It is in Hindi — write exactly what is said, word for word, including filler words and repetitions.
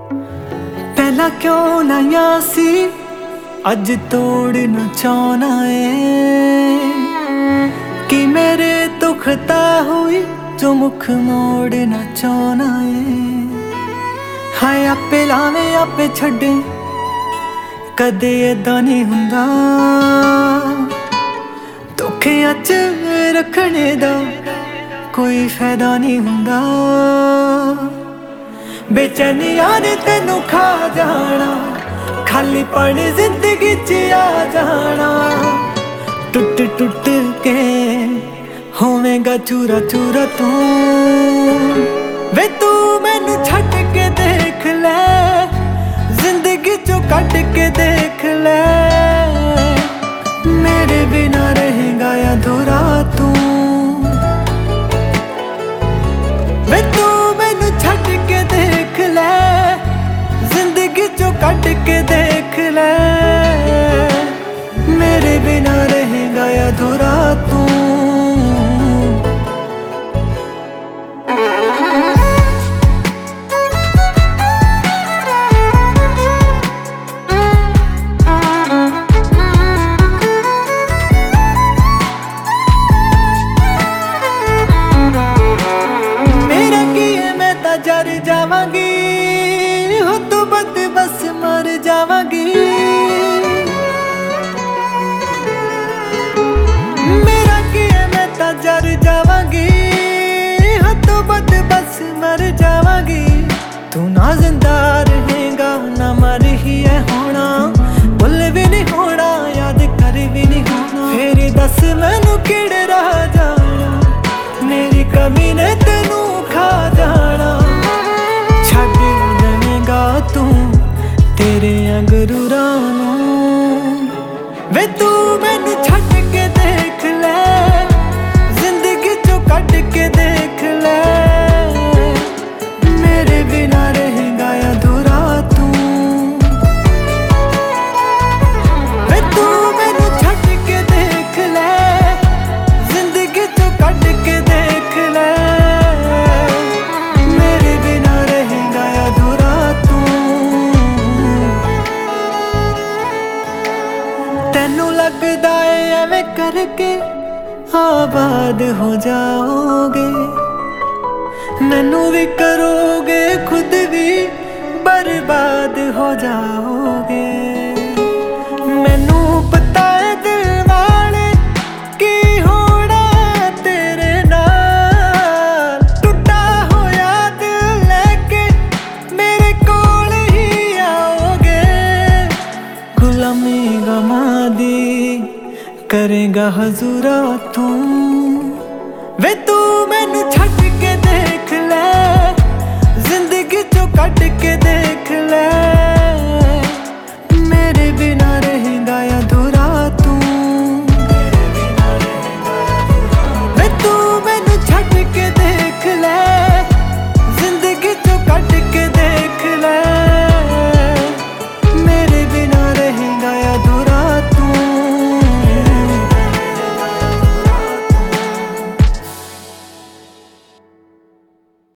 पहला क्यों ना यासी अज तोड़ना चाहना है कि मेरे तो खता हुई जो मुख मोड़ना चाहना है। हाय आपे लावे आपे छड़े कदे ऐदा नहीं हुंदा, धोखेआं च रखने दा कोई फायदा नहीं हुंदा। बेचैनियां ने तेनू खा जाना, खालीपन जिंदगी च आ जाना। टुट टुट के होवेगा चूरा चूरा तू, वे तू मैनू छड्ड के देख ले, जिंदगी चो कट के देख ले। मेरे बिना रहेगा अधूरा तू, वे तू मैनू छड्ड के देख ले, जिंदगी चो कट के देख ले। मेरे बिना रहेगा अधूरा तू। जर जावांगी हो तो बद बस मर जावांगी। मेरा की है मैं ता जर जावांगी हो तो बद बस मर जावांगी। तू ना जिंदा रहेगा ना मर ही है होना, भुल भी नहीं होना याद कर भी नहीं होना। फिर दस मैनू किड़े रह जाना, मेरी कमी ने तेनू खा जाना। तू तेरे अंगरूरां नूं, वे तू मैनू छड्ड के देख ले, जिंदगी चो कट के देख ले। मेरे बिना रहेगा अधूरा तू, वे तू मैनू छड्ड के देख ले, जिंदगी चो कट के देख ले। मेरे बिना रहेगा अधूरा तू। तेनू लगदा है एवें करके आबाद हो जाओगे, मैनू भी करोगे खुद भी बर्बाद हो जाओगे। मैनू पता है दिल वाले की होना तेरे नाल, टुटा होया दिल लेके मेरे कोल ही आओगे। गुलामी गमा दी करेगा हजूरा तू, वे तू मैं